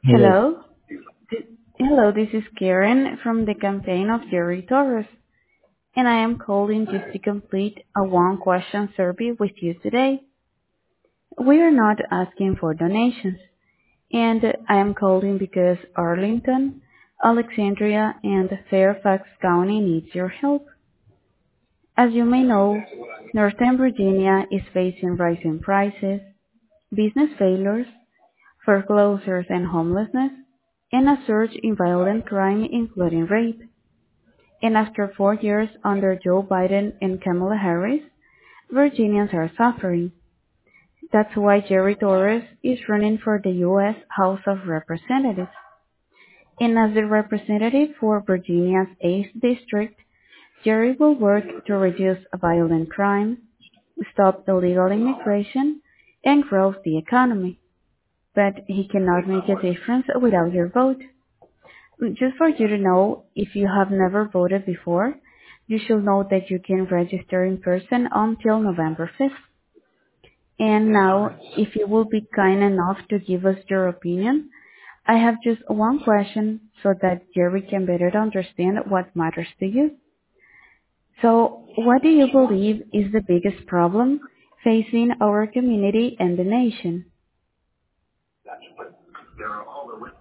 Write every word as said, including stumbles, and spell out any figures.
Hello. Hello. Th- Hello, this is Karen from the campaign of Jerry Torres, and I am calling just to complete a one-question survey with you today. We are not asking for donations, and I am calling because Arlington, Alexandria, and Fairfax County needs your help. As you may know, Northern Virginia is facing rising prices, business failures, foreclosures and homelessness, and a surge in violent crime including rape. And after four years under Joe Biden and Kamala Harris, Virginians are suffering. That's why Jerry Torres is running for the U S House of Representatives. And as the representative for Virginia's eighth District, Jerry will work to reduce violent crime, stop illegal immigration, and grow the economy. But he cannot make a difference without your vote. Just for you to know, if you have never voted before, you should know that you can register in person until November fifth. And now, if you will be kind enough to give us your opinion, I have just one question so that Jerry can better understand what matters to you. So, what do you believe is the biggest problem facing our community and the nation?